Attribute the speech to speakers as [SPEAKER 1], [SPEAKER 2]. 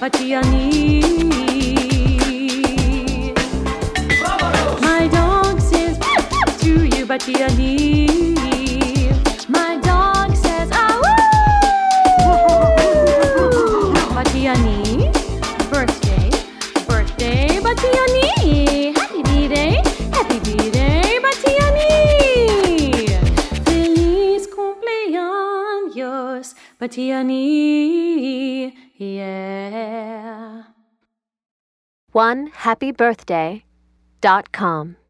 [SPEAKER 1] Batiani. My dog says to you, Batiani. My dog says, ah, woo! Batiani, birthday, Batiani. Happy birthday, Batiani. Feliz cumpleaños, Batiani. Yeah.
[SPEAKER 2] OneHappyBirthday.com